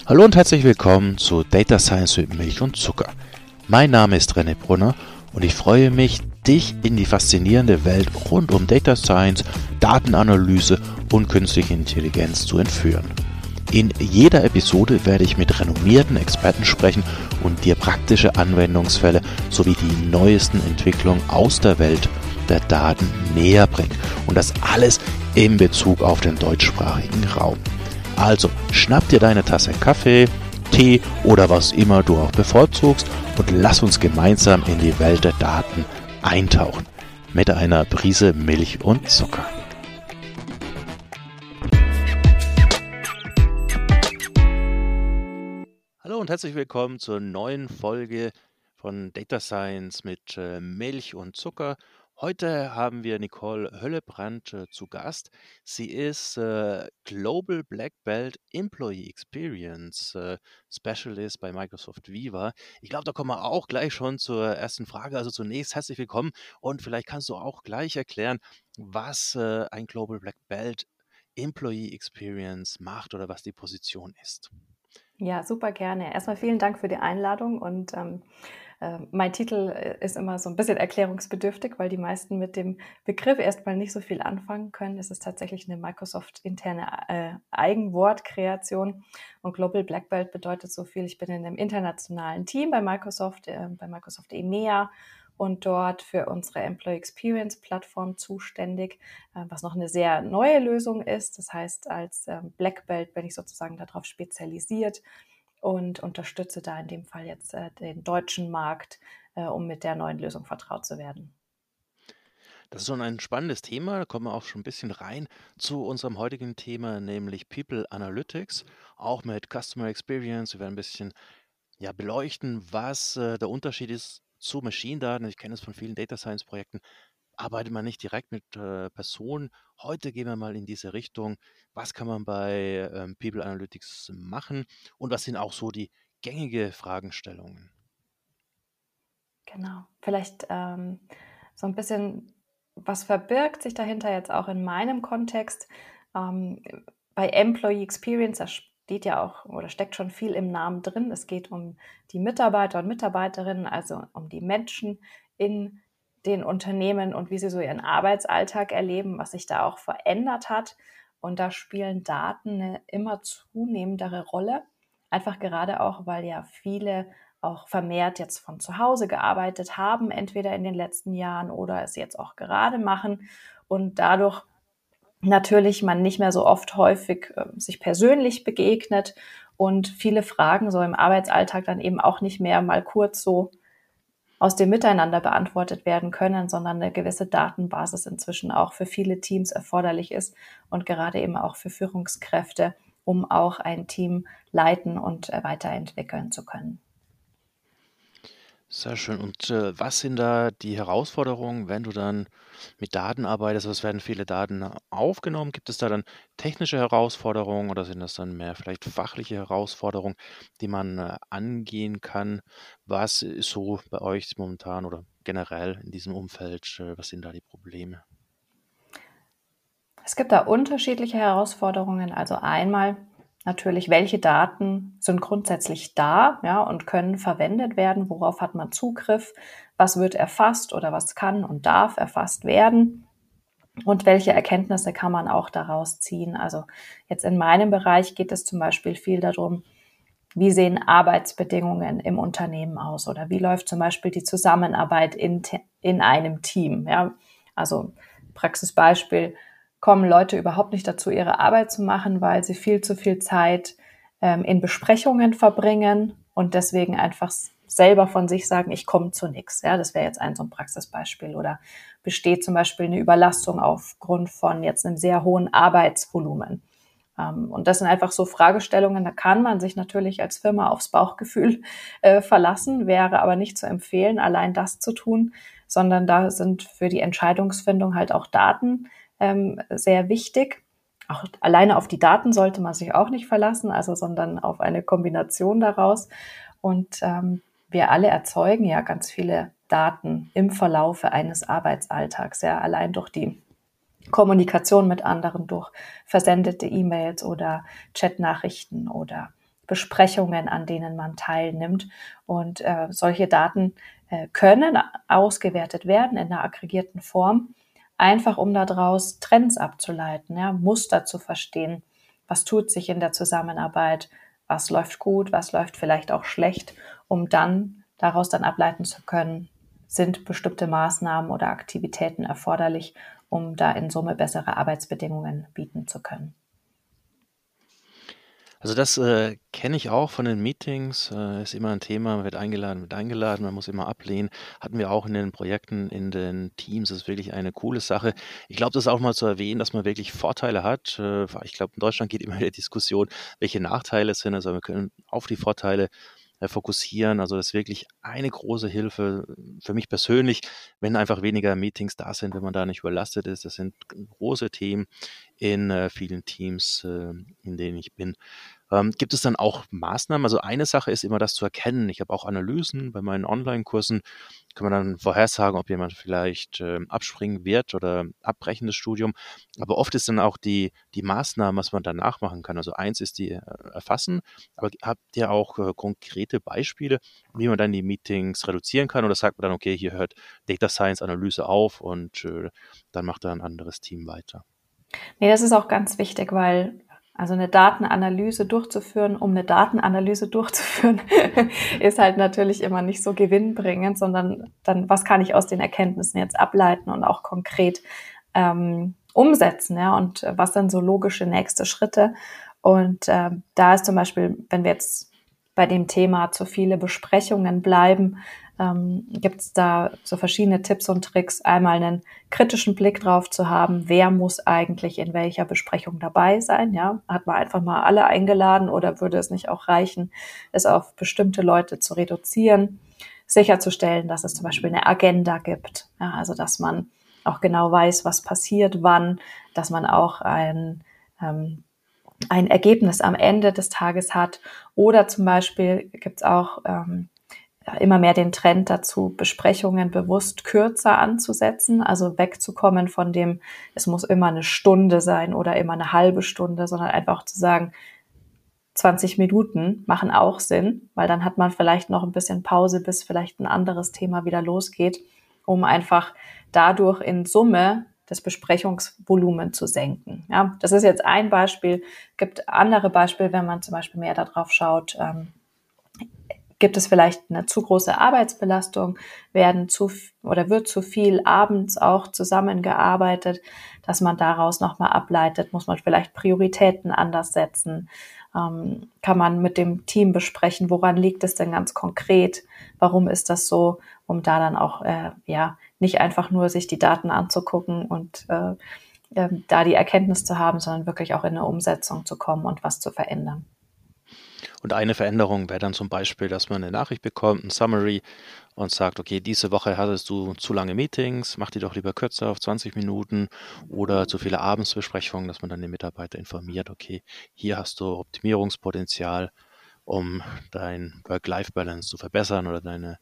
Hallo und herzlich willkommen zu Data Science mit Milch und Zucker. Mein Name ist René Brunner und ich freue mich, dich in die faszinierende Welt rund um Data Science, Datenanalyse und künstliche Intelligenz zu entführen. In jeder Episode werde ich mit renommierten Experten sprechen und dir praktische Anwendungsfälle sowie die neuesten Entwicklungen aus der Welt der Daten näher bringen. Und das alles in Bezug auf den deutschsprachigen Raum. Also schnapp dir deine Tasse Kaffee, Tee oder was immer du auch bevorzugst und lass uns gemeinsam in die Welt der Daten eintauchen. Mit einer Prise Milch und Zucker. Hallo und herzlich willkommen zur neuen Folge von Data Science mit Milch und Zucker. Heute haben wir Nicole Höllebrand zu Gast. Sie ist Global Black Belt Employee Experience Specialist bei Microsoft Viva. Ich glaube, da kommen wir auch gleich schon zur ersten Frage. Also zunächst herzlich willkommen und vielleicht kannst du auch gleich erklären, was ein Global Black Belt Employee Experience macht oder was die Position ist. Ja, super gerne. Erstmal vielen Dank für die Einladung und mein Titel ist immer so ein bisschen erklärungsbedürftig, weil die meisten mit dem Begriff erstmal nicht so viel anfangen können. Es ist tatsächlich eine Microsoft-interne Eigenwortkreation und Global Black Belt bedeutet so viel. Ich bin in einem internationalen Team bei Microsoft EMEA und dort für unsere Employee Experience Plattform zuständig, was noch eine sehr neue Lösung ist. Das heißt, als Black Belt bin ich sozusagen darauf spezialisiert und unterstütze da in dem Fall jetzt den deutschen Markt, um mit der neuen Lösung vertraut zu werden. Das ist schon ein spannendes Thema, da kommen wir auch schon ein bisschen rein zu unserem heutigen Thema, nämlich People Analytics, auch mit Customer Experience. Wir werden ein bisschen beleuchten, was der Unterschied ist zu Machine-Daten. Ich kenne es von vielen Data Science-Projekten, arbeitet man nicht direkt mit Personen. Heute gehen wir mal in diese Richtung. Was kann man bei People Analytics machen und was sind auch so die gängige Fragestellungen? Genau. Vielleicht so ein bisschen, was verbirgt sich dahinter jetzt auch in meinem Kontext? Ähm, Bei Employee Experience, da steht ja auch oder steckt schon viel im Namen drin. Es geht um die Mitarbeiter und Mitarbeiterinnen, also um die Menschen in den Unternehmen und wie sie so ihren Arbeitsalltag erleben, was sich da auch verändert hat. Und da spielen Daten eine immer zunehmendere Rolle. Einfach gerade auch, weil ja viele auch vermehrt jetzt von zu Hause gearbeitet haben, entweder in den letzten Jahren oder es jetzt auch gerade machen und dadurch natürlich man nicht mehr so oft häufig sich persönlich begegnet und viele Fragen so im Arbeitsalltag dann eben auch nicht mehr mal kurz so aus dem Miteinander beantwortet werden können, sondern eine gewisse Datenbasis inzwischen auch für viele Teams erforderlich ist und gerade eben auch für Führungskräfte, um auch ein Team leiten und weiterentwickeln zu können. Sehr schön. Und was sind da die Herausforderungen, wenn du dann mit Daten arbeitest? Also es werden viele Daten aufgenommen. Gibt es da dann technische Herausforderungen oder sind das dann mehr vielleicht fachliche Herausforderungen, die man angehen kann? Was ist so bei euch momentan oder generell in diesem Umfeld? Was sind da die Probleme? Es gibt da unterschiedliche Herausforderungen. Also einmal natürlich, welche Daten sind grundsätzlich da, ja, und können verwendet werden? Worauf hat man Zugriff? Was wird erfasst oder was kann und darf erfasst werden? Und welche Erkenntnisse kann man auch daraus ziehen? Also jetzt in meinem Bereich geht es zum Beispiel viel darum, wie sehen Arbeitsbedingungen im Unternehmen aus oder wie läuft zum Beispiel die Zusammenarbeit in einem Team? Ja? Also Praxisbeispiel, kommen Leute überhaupt nicht dazu, ihre Arbeit zu machen, weil sie viel zu viel Zeit in Besprechungen verbringen und deswegen einfach selber von sich sagen, ich komme zu nichts. Ja, das wäre jetzt so ein Praxisbeispiel. Oder besteht zum Beispiel eine Überlastung aufgrund von jetzt einem sehr hohen Arbeitsvolumen. Und das sind einfach so Fragestellungen, da kann man sich natürlich als Firma aufs Bauchgefühl verlassen, wäre aber nicht zu empfehlen, allein das zu tun, sondern da sind für die Entscheidungsfindung halt auch Daten sehr wichtig. Auch alleine auf die Daten sollte man sich auch nicht verlassen, also sondern auf eine Kombination daraus. Und wir alle erzeugen ja ganz viele Daten im Verlaufe eines Arbeitsalltags, ja, allein durch die Kommunikation mit anderen, durch versendete E-Mails oder Chatnachrichten oder Besprechungen, an denen man teilnimmt. Und solche Daten können ausgewertet werden in einer aggregierten Form, einfach um daraus Trends abzuleiten, ja, Muster zu verstehen. Was tut sich in der Zusammenarbeit? Was läuft gut? Was läuft vielleicht auch schlecht? Um dann daraus dann ableiten zu können, sind bestimmte Maßnahmen oder Aktivitäten erforderlich, um da in Summe bessere Arbeitsbedingungen bieten zu können. Also das kenne ich auch von den Meetings, ist immer ein Thema, man wird eingeladen, man muss immer ablehnen. Hatten wir auch in den Projekten, in den Teams, das ist wirklich eine coole Sache. Ich glaube, das ist auch mal zu erwähnen, dass man wirklich Vorteile hat. Ich glaube, in Deutschland geht immer die Diskussion, welche Nachteile es sind. Also wir können auf die Vorteile fokussieren. Also das ist wirklich eine große Hilfe für mich persönlich, wenn einfach weniger Meetings da sind, wenn man da nicht überlastet ist. Das sind große Themen in vielen Teams, in denen ich bin. Gibt es dann auch Maßnahmen? Also eine Sache ist immer das zu erkennen. Ich habe auch Analysen bei meinen Online-Kursen. Kann man dann vorhersagen, ob jemand vielleicht abspringen wird oder abbrechen das Studium. Aber oft ist dann auch die Maßnahmen, was man danach machen kann. Also eins ist die erfassen. Aber habt ihr auch konkrete Beispiele, wie man dann die Meetings reduzieren kann? Oder sagt man dann, okay, hier hört Data Science Analyse auf und dann macht da ein anderes Team weiter? Nee, das ist auch ganz wichtig, weil also eine Datenanalyse durchzuführen, um eine Datenanalyse durchzuführen, ist halt natürlich immer nicht so gewinnbringend, sondern dann, was kann ich aus den Erkenntnissen jetzt ableiten und auch konkret umsetzen, ja, und was sind so logische nächste Schritte. Und da ist zum Beispiel, wenn wir jetzt bei dem Thema zu viele Besprechungen bleiben, gibt es da so verschiedene Tipps und Tricks, einmal einen kritischen Blick drauf zu haben, wer muss eigentlich in welcher Besprechung dabei sein, ja, hat man einfach mal alle eingeladen oder würde es nicht auch reichen, es auf bestimmte Leute zu reduzieren, sicherzustellen, dass es zum Beispiel eine Agenda gibt, ja, also dass man auch genau weiß, was passiert, wann, dass man auch ein Ergebnis am Ende des Tages hat. Oder zum Beispiel gibt es auch immer mehr den Trend dazu, Besprechungen bewusst kürzer anzusetzen, also wegzukommen von dem, es muss immer eine Stunde sein oder immer eine halbe Stunde, sondern einfach zu sagen, 20 Minuten machen auch Sinn, weil dann hat man vielleicht noch ein bisschen Pause, bis vielleicht ein anderes Thema wieder losgeht, um einfach dadurch in Summe das Besprechungsvolumen zu senken. Ja, das ist jetzt ein Beispiel. Gibt andere Beispiele, wenn man zum Beispiel mehr darauf schaut, gibt es vielleicht eine zu große Arbeitsbelastung, wird zu viel abends auch zusammengearbeitet, dass man daraus nochmal ableitet, muss man vielleicht Prioritäten anders setzen, kann man mit dem Team besprechen, woran liegt es denn ganz konkret, warum ist das so, um da dann auch nicht einfach nur sich die Daten anzugucken und da die Erkenntnis zu haben, sondern wirklich auch in eine Umsetzung zu kommen und was zu verändern. Und eine Veränderung wäre dann zum Beispiel, dass man eine Nachricht bekommt, ein Summary und sagt, okay, diese Woche hattest du zu lange Meetings, mach die doch lieber kürzer auf 20 Minuten oder zu viele Abendsbesprechungen, dass man dann den Mitarbeiter informiert, okay, hier hast du Optimierungspotenzial, um dein Work-Life-Balance zu verbessern oder deine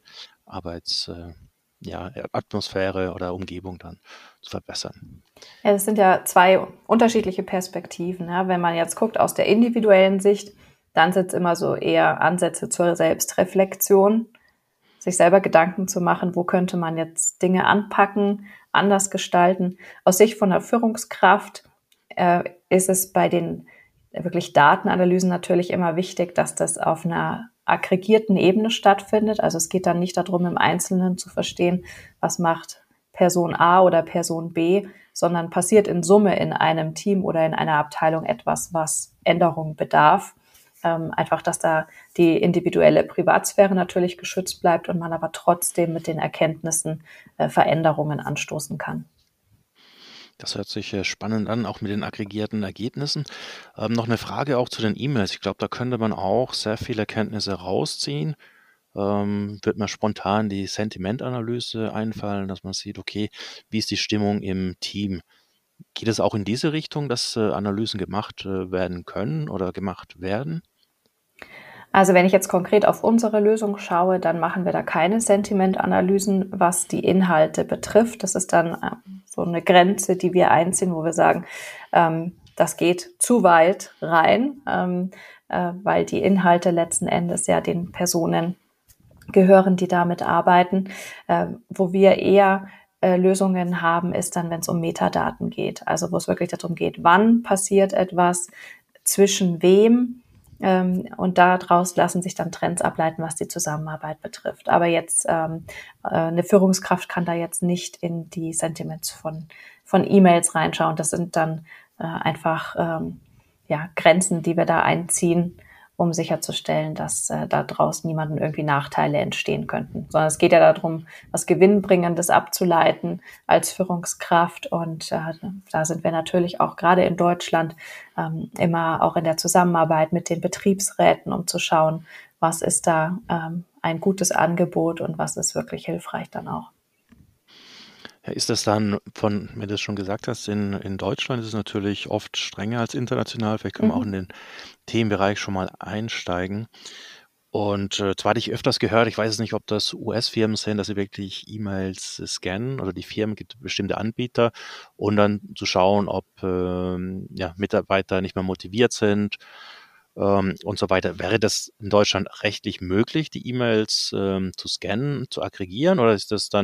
Atmosphäre oder Umgebung dann zu verbessern. Ja, das sind ja zwei unterschiedliche Perspektiven. Ja. Wenn man jetzt guckt aus der individuellen Sicht, dann sind es immer so eher Ansätze zur Selbstreflexion, sich selber Gedanken zu machen, wo könnte man jetzt Dinge anpacken, anders gestalten. Aus Sicht von der Führungskraft ist es bei den wirklich Datenanalysen natürlich immer wichtig, dass das auf einer aggregierten Ebene stattfindet. Also es geht dann nicht darum, im Einzelnen zu verstehen, was macht Person A oder Person B, sondern passiert in Summe in einem Team oder in einer Abteilung etwas, was Änderung bedarf. Einfach, dass da die individuelle Privatsphäre natürlich geschützt bleibt und man aber trotzdem mit den Erkenntnissen Veränderungen anstoßen kann. Das hört sich spannend an, auch mit den aggregierten Ergebnissen. Noch eine Frage auch zu den E-Mails. Ich glaube, da könnte man auch sehr viele Erkenntnisse rausziehen. Wird mir spontan die Sentimentanalyse einfallen, dass man sieht, okay, wie ist die Stimmung im Team? Geht es auch in diese Richtung, dass Analysen gemacht werden können oder gemacht werden? Also wenn ich jetzt konkret auf unsere Lösung schaue, dann machen wir da keine Sentimentanalysen, was die Inhalte betrifft. Das ist dann so eine Grenze, die wir einziehen, wo wir sagen, das geht zu weit rein. weil die Inhalte letzten Endes ja den Personen gehören, die damit arbeiten. Wo wir eher Lösungen haben, ist dann, wenn es um Metadaten geht. Also wo es wirklich darum geht, wann passiert etwas, zwischen wem, und daraus lassen sich dann Trends ableiten, was die Zusammenarbeit betrifft. Aber jetzt eine Führungskraft kann da jetzt nicht in die Sentiments von E-Mails reinschauen. Das sind dann einfach Grenzen, die wir da einziehen, um sicherzustellen, dass daraus niemandem irgendwie Nachteile entstehen könnten. Sondern es geht ja darum, was Gewinnbringendes abzuleiten als Führungskraft. Und da sind wir natürlich auch gerade in Deutschland immer auch in der Zusammenarbeit mit den Betriebsräten, um zu schauen, was ist da ein gutes Angebot und was ist wirklich hilfreich dann auch. Ja, ist das dann wenn du es schon gesagt hast, in Deutschland ist es natürlich oft strenger als international. Vielleicht können wir auch in den Themenbereich schon mal einsteigen. Und zwar hatte ich öfters gehört, ich weiß es nicht, ob das US-Firmen sind, dass sie wirklich E-Mails scannen, oder die Firmen, gibt bestimmte Anbieter, und dann zu schauen, ob Mitarbeiter nicht mehr motiviert sind und so weiter. Wäre das in Deutschland rechtlich möglich, die E-Mails zu scannen, zu aggregieren, oder ist es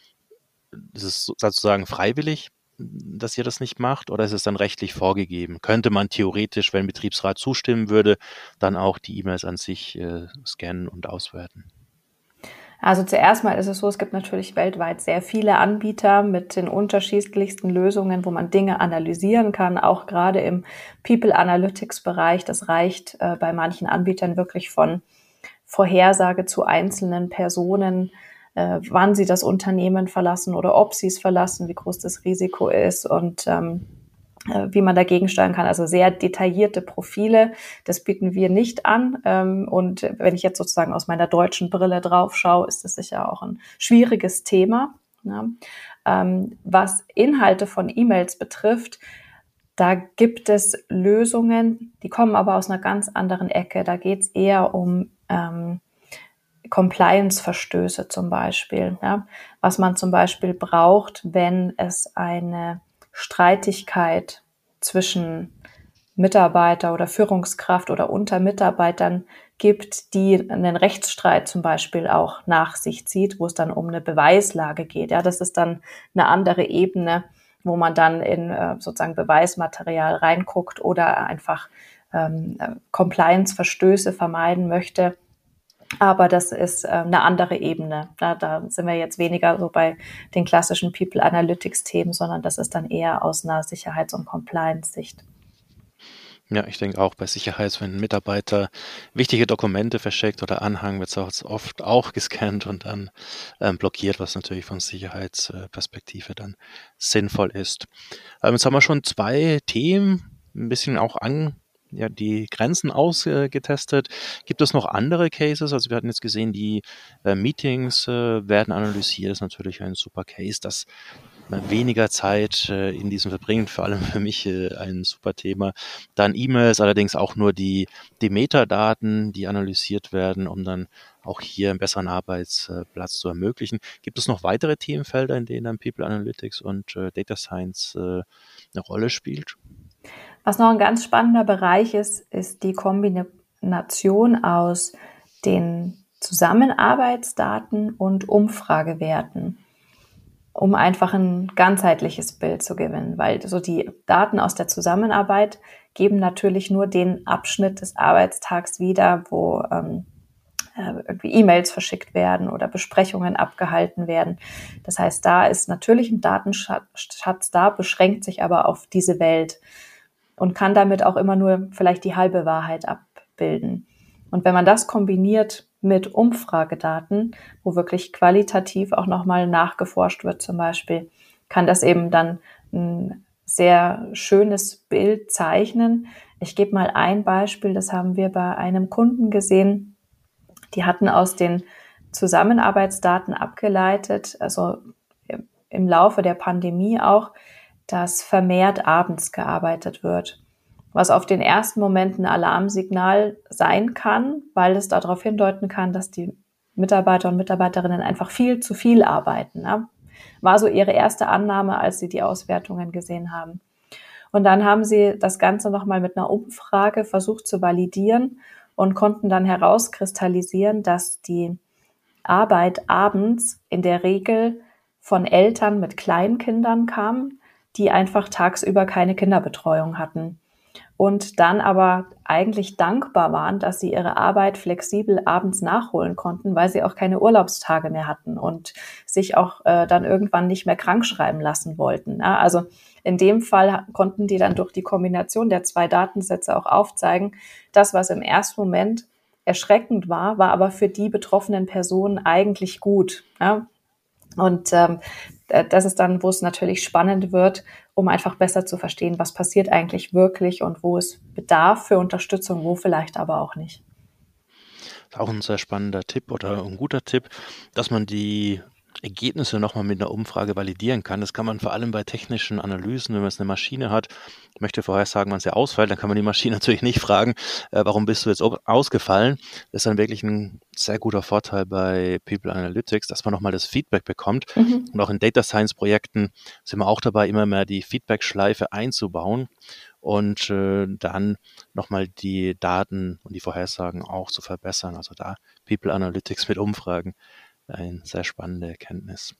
sozusagen freiwillig, dass ihr das nicht macht, oder ist es dann rechtlich vorgegeben? Könnte man theoretisch, wenn Betriebsrat zustimmen würde, dann auch die E-Mails an sich scannen und auswerten? Also zuerst mal ist es so, es gibt natürlich weltweit sehr viele Anbieter mit den unterschiedlichsten Lösungen, wo man Dinge analysieren kann, auch gerade im People Analytics Bereich. Das reicht bei manchen Anbietern wirklich von Vorhersage zu einzelnen Personen, wann sie das Unternehmen verlassen oder ob sie es verlassen, wie groß das Risiko ist und wie man dagegen steuern kann. Also sehr detaillierte Profile, das bieten wir nicht an. Und wenn ich jetzt sozusagen aus meiner deutschen Brille drauf schaue, ist das sicher auch ein schwieriges Thema. Ja. Was Inhalte von E-Mails betrifft, da gibt es Lösungen, die kommen aber aus einer ganz anderen Ecke. Da geht es eher um Compliance-Verstöße zum Beispiel, ja, was man zum Beispiel braucht, wenn es eine Streitigkeit zwischen Mitarbeiter oder Führungskraft oder unter Mitarbeitern gibt, die einen Rechtsstreit zum Beispiel auch nach sich zieht, wo es dann um eine Beweislage geht. Ja, das ist dann eine andere Ebene, wo man dann in sozusagen Beweismaterial reinguckt oder einfach Compliance-Verstöße vermeiden möchte. Aber das ist eine andere Ebene. Da sind wir jetzt weniger so bei den klassischen People Analytics Themen, sondern das ist dann eher aus einer Sicherheits- und Compliance-Sicht. Ja, ich denke auch bei Sicherheit, wenn ein Mitarbeiter wichtige Dokumente verschickt oder Anhang, wird es oft auch gescannt und dann blockiert, was natürlich von Sicherheitsperspektive dann sinnvoll ist. Jetzt haben wir schon 2 Themen ein bisschen auch die Grenzen ausgetestet. Gibt es noch andere Cases? Also wir hatten jetzt gesehen, die Meetings werden analysiert. Das ist natürlich ein super Case, dass man weniger Zeit in diesem verbringt, vor allem für mich ein super Thema. Dann E-Mails, allerdings auch nur die Metadaten, die analysiert werden, um dann auch hier einen besseren Arbeitsplatz zu ermöglichen. Gibt es noch weitere Themenfelder, in denen dann People Analytics und Data Science eine Rolle spielt? Was noch ein ganz spannender Bereich ist die Kombination aus den Zusammenarbeitsdaten und Umfragewerten, um einfach ein ganzheitliches Bild zu gewinnen, weil so die Daten aus der Zusammenarbeit geben natürlich nur den Abschnitt des Arbeitstags wieder, wo irgendwie E-Mails verschickt werden oder Besprechungen abgehalten werden. Das heißt, da ist natürlich ein Datenschatz da, beschränkt sich aber auf diese Welt und kann damit auch immer nur vielleicht die halbe Wahrheit abbilden. Und wenn man das kombiniert mit Umfragedaten, wo wirklich qualitativ auch nochmal nachgeforscht wird zum Beispiel, kann das eben dann ein sehr schönes Bild zeichnen. Ich gebe mal ein Beispiel, das haben wir bei einem Kunden gesehen. Die hatten aus den Zusammenarbeitsdaten abgeleitet, also im Laufe der Pandemie auch, dass vermehrt abends gearbeitet wird, was auf den ersten Moment ein Alarmsignal sein kann, weil es darauf hindeuten kann, dass die Mitarbeiter und Mitarbeiterinnen einfach viel zu viel arbeiten. Ne? War so ihre erste Annahme, als sie die Auswertungen gesehen haben. Und dann haben sie das Ganze nochmal mit einer Umfrage versucht zu validieren und konnten dann herauskristallisieren, dass die Arbeit abends in der Regel von Eltern mit Kleinkindern kam, die einfach tagsüber keine Kinderbetreuung hatten und dann aber eigentlich dankbar waren, dass sie ihre Arbeit flexibel abends nachholen konnten, weil sie auch keine Urlaubstage mehr hatten und sich auch dann irgendwann nicht mehr krank schreiben lassen wollten. Ja, also in dem Fall konnten die dann durch die Kombination der 2 Datensätze auch aufzeigen, das, was im ersten Moment erschreckend war, war aber für die betroffenen Personen eigentlich gut. Ja? Und das ist dann, wo es natürlich spannend wird, um einfach besser zu verstehen, was passiert eigentlich wirklich und wo es Bedarf für Unterstützung, wo vielleicht aber auch nicht. Das ist auch ein sehr spannender Tipp oder ein guter Tipp, dass man die Ergebnisse nochmal mit einer Umfrage validieren kann. Das kann man vor allem bei technischen Analysen, wenn man jetzt eine Maschine hat, möchte vorhersagen, wann sie ausfällt, dann kann man die Maschine natürlich nicht fragen, warum bist du jetzt ausgefallen? Das ist dann wirklich ein sehr guter Vorteil bei People Analytics, dass man nochmal das Feedback bekommt. Und auch in Data Science Projekten sind wir auch dabei, immer mehr die Feedback-Schleife einzubauen und dann nochmal die Daten und die Vorhersagen auch zu verbessern. Also da People Analytics mit Umfragen, eine sehr spannende Erkenntnis.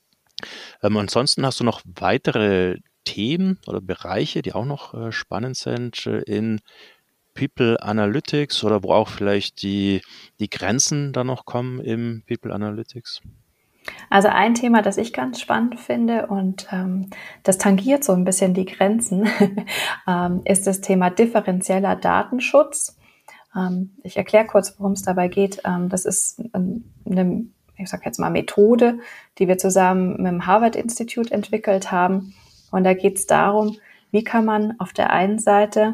Ansonsten hast du noch weitere Themen oder Bereiche, die auch noch spannend sind in People Analytics oder wo auch vielleicht die Grenzen dann noch kommen im People Analytics? Also ein Thema, das ich ganz spannend finde und das tangiert so ein bisschen die Grenzen, ist das Thema differenzieller Datenschutz. Ich erkläre kurz, worum es dabei geht. Das ist eine, ich sage jetzt mal, Methode, die wir zusammen mit dem Harvard-Institut entwickelt haben. Und da geht es darum, wie kann man auf der einen Seite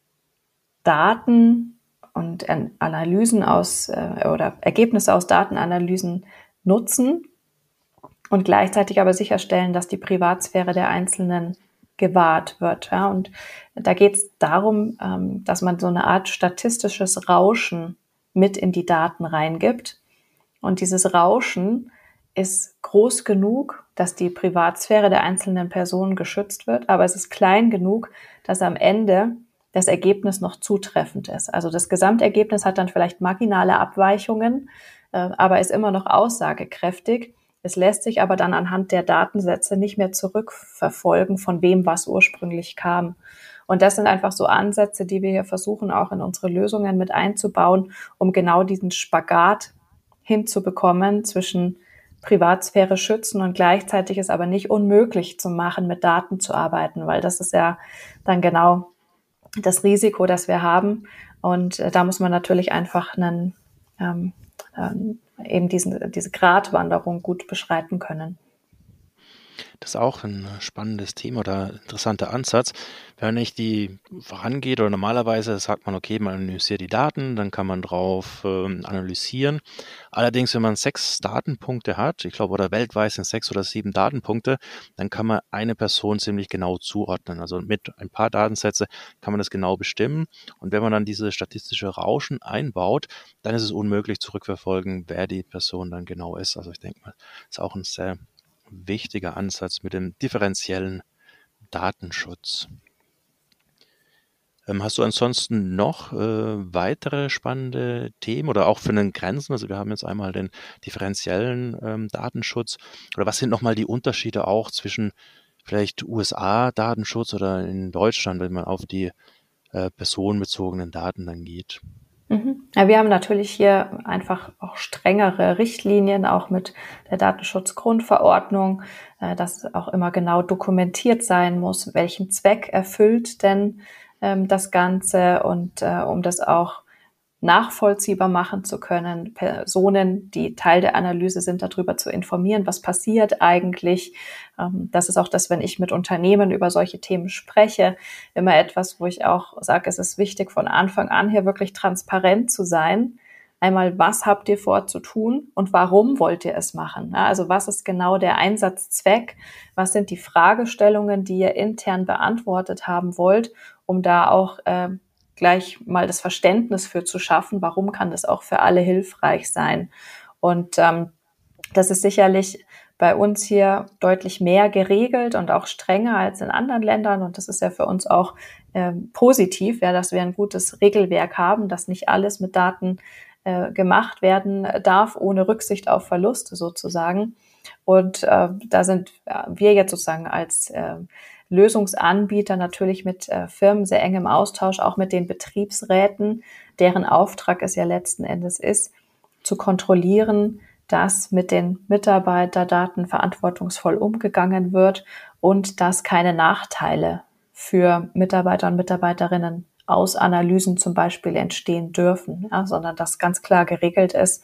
Daten und Analysen oder Ergebnisse aus Datenanalysen nutzen und gleichzeitig aber sicherstellen, dass die Privatsphäre der Einzelnen gewahrt wird. Ja, und da geht es darum, dass man so eine Art statistisches Rauschen mit in die Daten reingibt. Und dieses Rauschen ist groß genug, dass die Privatsphäre der einzelnen Personen geschützt wird, aber es ist klein genug, dass am Ende das Ergebnis noch zutreffend ist. Also das Gesamtergebnis hat dann vielleicht marginale Abweichungen, aber ist immer noch aussagekräftig. Es lässt sich aber dann anhand der Datensätze nicht mehr zurückverfolgen, von wem was ursprünglich kam. Und das sind einfach so Ansätze, die wir hier versuchen, auch in unsere Lösungen mit einzubauen, um genau diesen Spagat hinzubekommen zwischen Privatsphäre schützen und gleichzeitig es aber nicht unmöglich zu machen, mit Daten zu arbeiten, weil das ist ja dann genau das Risiko, das wir haben. Und da muss man natürlich einfach eben diese Gratwanderung gut beschreiten können. Das ist auch ein spannendes Thema oder interessanter Ansatz. Wenn ich die vorangeht oder normalerweise sagt man, okay, man analysiert die Daten, dann kann man drauf analysieren. Allerdings, wenn man 6 Datenpunkte hat, ich glaube, oder weltweit sind 6 oder 7 Datenpunkte, dann kann man eine Person ziemlich genau zuordnen. Also mit ein paar Datensätze kann man das genau bestimmen. Und wenn man dann diese statistische Rauschen einbaut, dann ist es unmöglich zurückverfolgen, wer die Person dann genau ist. Also ich denke mal, das ist auch ein sehr wichtiger Ansatz mit dem differenziellen Datenschutz. Hast du ansonsten noch weitere spannende Themen oder auch für den Grenzen? Also wir haben jetzt einmal den differenziellen Datenschutz. Oder was sind nochmal die Unterschiede auch zwischen vielleicht USA-Datenschutz oder in Deutschland, wenn man auf die personenbezogenen Daten dann geht? Ja, wir haben natürlich hier einfach auch strengere Richtlinien, auch mit der Datenschutzgrundverordnung, dass auch immer genau dokumentiert sein muss, welchen Zweck erfüllt denn das Ganze und um das auch nachvollziehbar machen zu können, Personen, die Teil der Analyse sind, darüber zu informieren, was passiert eigentlich. Das ist auch das, wenn ich mit Unternehmen über solche Themen spreche, immer etwas, wo ich auch sage, es ist wichtig, von Anfang an hier wirklich transparent zu sein. Einmal, was habt ihr vor zu tun und warum wollt ihr es machen? Also was ist genau der Einsatzzweck? Was sind die Fragestellungen, die ihr intern beantwortet haben wollt, um da auch gleich mal das Verständnis für zu schaffen, warum kann das auch für alle hilfreich sein. Und Das ist sicherlich bei uns hier deutlich mehr geregelt und auch strenger als in anderen Ländern. Und das ist ja für uns auch positiv, ja, dass wir ein gutes Regelwerk haben, dass nicht alles mit Daten gemacht werden darf, ohne Rücksicht auf Verluste sozusagen. Und da sind wir jetzt sozusagen als Lösungsanbieter natürlich mit Firmen sehr eng im Austausch, auch mit den Betriebsräten, deren Auftrag es ja letzten Endes ist, zu kontrollieren, dass mit den Mitarbeiterdaten verantwortungsvoll umgegangen wird und dass keine Nachteile für Mitarbeiter und Mitarbeiterinnen aus Analysen zum Beispiel entstehen dürfen, ja, sondern dass ganz klar geregelt ist,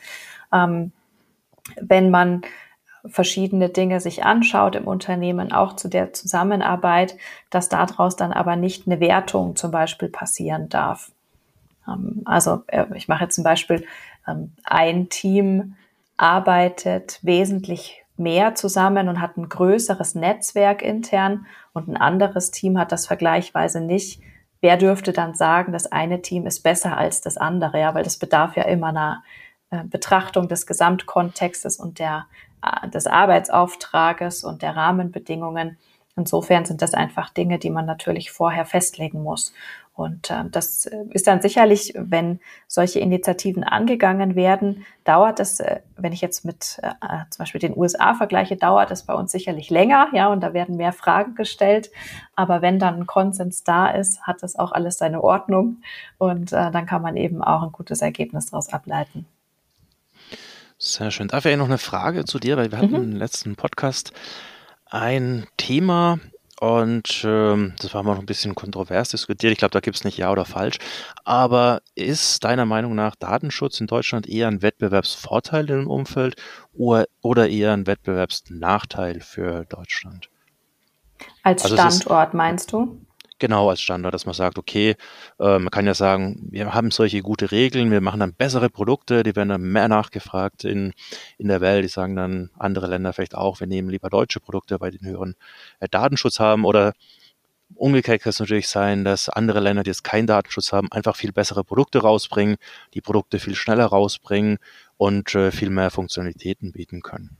wenn man verschiedene Dinge sich anschaut im Unternehmen, auch zu der Zusammenarbeit, dass daraus dann aber nicht eine Wertung zum Beispiel passieren darf. Also ich mache jetzt zum Beispiel, ein Team arbeitet wesentlich mehr zusammen und hat ein größeres Netzwerk intern und ein anderes Team hat das vergleichsweise nicht. Wer dürfte dann sagen, das eine Team ist besser als das andere? Ja, weil das bedarf ja immer einer Betrachtung des Gesamtkontextes und des Arbeitsauftrages und der Rahmenbedingungen. Insofern sind das einfach Dinge, die man natürlich vorher festlegen muss. Und das ist dann sicherlich, wenn solche Initiativen angegangen werden, dauert es, wenn ich jetzt mit zum Beispiel den USA vergleiche, dauert es bei uns sicherlich länger, ja, und da werden mehr Fragen gestellt. Aber wenn dann ein Konsens da ist, hat das auch alles seine Ordnung und dann kann man eben auch ein gutes Ergebnis daraus ableiten. Sehr schön. Dafür noch eine Frage zu dir, weil wir hatten im letzten Podcast ein Thema und das war mal noch ein bisschen kontrovers diskutiert. Ich glaube, da gibt es nicht Ja oder Falsch. Aber ist deiner Meinung nach Datenschutz in Deutschland eher ein Wettbewerbsvorteil im Umfeld oder eher ein Wettbewerbsnachteil für Deutschland? Als Also Standort meinst du? genau als Standard, dass man sagt, okay, man kann ja sagen, wir haben solche gute Regeln, wir machen dann bessere Produkte, die werden dann mehr nachgefragt in der Welt. Die sagen dann andere Länder vielleicht auch, wir nehmen lieber deutsche Produkte, weil die einen höheren Datenschutz haben. Oder umgekehrt kann es natürlich sein, dass andere Länder, die jetzt keinen Datenschutz haben, einfach viel bessere Produkte rausbringen, die Produkte viel schneller rausbringen und viel mehr Funktionalitäten bieten können.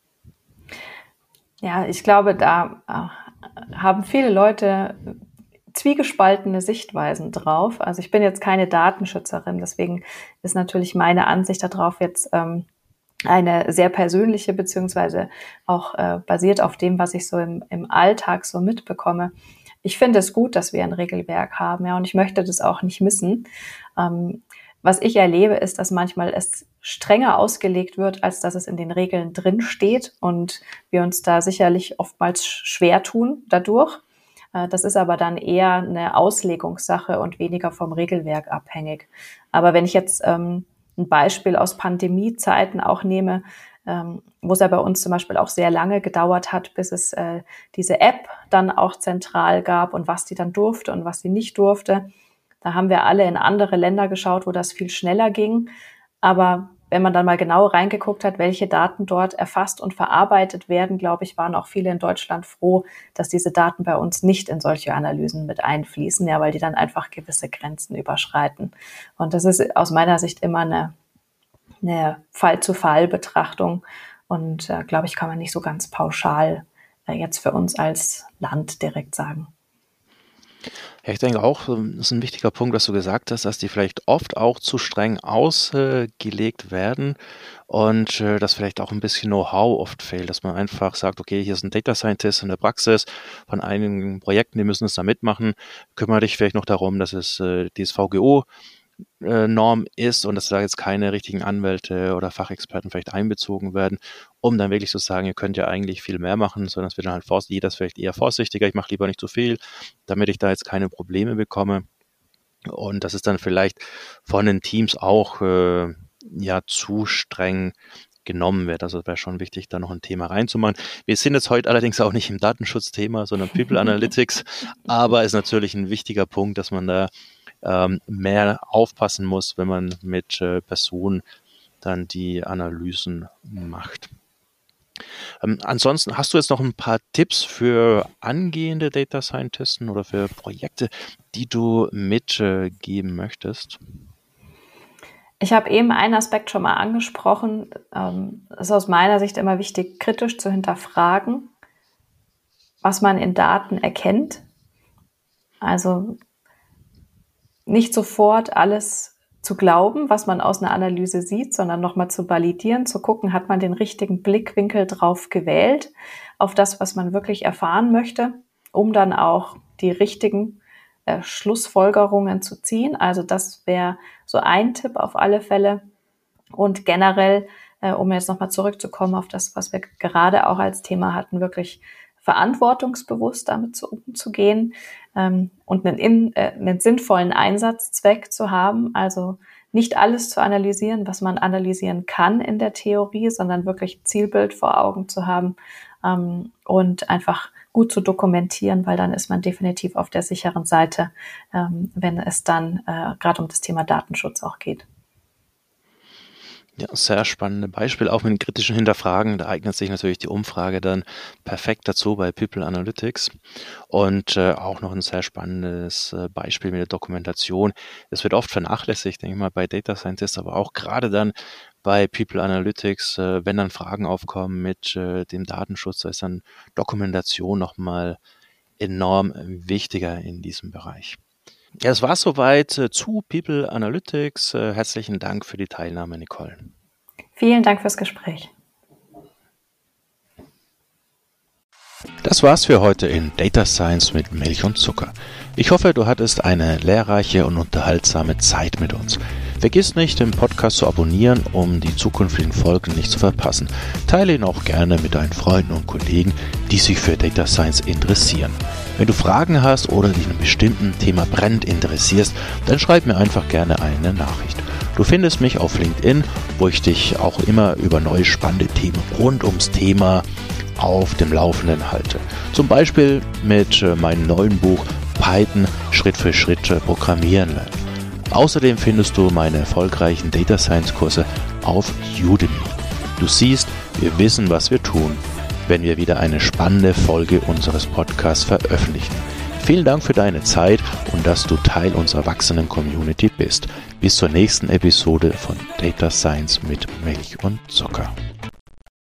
Ja, ich glaube, da haben viele Leute zwiegespaltene Sichtweisen drauf. Also ich bin jetzt keine Datenschützerin, deswegen ist natürlich meine Ansicht darauf jetzt eine sehr persönliche, beziehungsweise auch basiert auf dem, was ich so im Alltag so mitbekomme. Ich finde es gut, dass wir ein Regelwerk haben, ja, und ich möchte das auch nicht missen. Was ich erlebe, ist, dass manchmal es strenger ausgelegt wird, als dass es in den Regeln drin steht und wir uns da sicherlich oftmals schwer tun dadurch. Das ist aber dann eher eine Auslegungssache und weniger vom Regelwerk abhängig. Aber wenn ich jetzt ein Beispiel aus Pandemiezeiten auch nehme, wo es ja bei uns zum Beispiel auch sehr lange gedauert hat, bis es diese App dann auch zentral gab und was die dann durfte und was sie nicht durfte. Da haben wir alle in andere Länder geschaut, wo das viel schneller ging. Aber wenn man dann mal genau reingeguckt hat, welche Daten dort erfasst und verarbeitet werden, glaube ich, waren auch viele in Deutschland froh, dass diese Daten bei uns nicht in solche Analysen mit einfließen, ja, weil die dann einfach gewisse Grenzen überschreiten. Und das ist aus meiner Sicht immer eine Fall-zu-Fall-Betrachtung. Und glaube ich, kann man nicht so ganz pauschal jetzt für uns als Land direkt sagen. Ja, ich denke auch, das ist ein wichtiger Punkt, was du gesagt hast, dass die vielleicht oft auch zu streng ausgelegt werden und dass vielleicht auch ein bisschen Know-how oft fehlt, dass man einfach sagt, okay, hier ist ein Data Scientist in der Praxis von einigen Projekten, die müssen es da mitmachen. Kümmere dich vielleicht noch darum, dass es DSVGO Norm ist und dass da jetzt keine richtigen Anwälte oder Fachexperten vielleicht einbezogen werden, um dann wirklich zu sagen, ihr könnt ja eigentlich viel mehr machen, sondern es wird dann halt jeder ist vielleicht eher vorsichtiger, ich mache lieber nicht zu viel, damit ich da jetzt keine Probleme bekomme. Und das ist dann vielleicht von den Teams auch zu streng genommen wird. Also wäre schon wichtig, da noch ein Thema reinzumachen. Wir sind jetzt heute allerdings auch nicht im Datenschutzthema, sondern People Analytics, aber ist natürlich ein wichtiger Punkt, dass man da mehr aufpassen muss, wenn man mit Personen dann die Analysen macht. Ansonsten hast du jetzt noch ein paar Tipps für angehende Data Scientisten oder für Projekte, die du mitgeben möchtest? Ich habe eben einen Aspekt schon mal angesprochen. Es ist aus meiner Sicht immer wichtig, kritisch zu hinterfragen, was man in Daten erkennt. Also nicht sofort alles zu glauben, was man aus einer Analyse sieht, sondern nochmal zu validieren, zu gucken, hat man den richtigen Blickwinkel drauf gewählt, auf das, was man wirklich erfahren möchte, um dann auch die richtigen Schlussfolgerungen zu ziehen. Also das wäre so ein Tipp auf alle Fälle. Und generell, um jetzt nochmal zurückzukommen auf das, was wir gerade auch als Thema hatten, wirklich verantwortungsbewusst damit umzugehen und einen sinnvollen Einsatzzweck zu haben. Also nicht alles zu analysieren, was man analysieren kann in der Theorie, sondern wirklich ein Zielbild vor Augen zu haben und einfach gut zu dokumentieren, weil dann ist man definitiv auf der sicheren Seite, wenn es dann gerade um das Thema Datenschutz auch geht. Ja, sehr spannende Beispiel. Auch mit dem kritischen Hinterfragen, da eignet sich natürlich die Umfrage dann perfekt dazu bei People Analytics. Und auch noch ein sehr spannendes Beispiel mit der Dokumentation. Es wird oft vernachlässigt, denke ich mal, bei Data Scientists, aber auch gerade dann bei People Analytics, wenn dann Fragen aufkommen mit dem Datenschutz, da ist dann Dokumentation nochmal enorm wichtiger in diesem Bereich. Ja, es war soweit zu People Analytics. Herzlichen Dank für die Teilnahme, Nicole. Vielen Dank fürs Gespräch. Das war's für heute in Data Science mit Milch und Zucker. Ich hoffe, du hattest eine lehrreiche und unterhaltsame Zeit mit uns. Vergiss nicht, den Podcast zu abonnieren, um die zukünftigen Folgen nicht zu verpassen. Teile ihn auch gerne mit deinen Freunden und Kollegen, die sich für Data Science interessieren. Wenn du Fragen hast oder dich in einem bestimmten Thema brennend interessierst, dann schreib mir einfach gerne eine Nachricht. Du findest mich auf LinkedIn, wo ich dich auch immer über neue spannende Themen rund ums Thema auf dem Laufenden halte. Zum Beispiel mit meinem neuen Buch Python Schritt für Schritt programmieren lernen. Außerdem findest du meine erfolgreichen Data Science Kurse auf Udemy. Du siehst, wir wissen, was wir tun, wenn wir wieder eine spannende Folge unseres Podcasts veröffentlichen. Vielen Dank für deine Zeit und dass du Teil unserer wachsenden Community bist. Bis zur nächsten Episode von Data Science mit Milch und Zucker.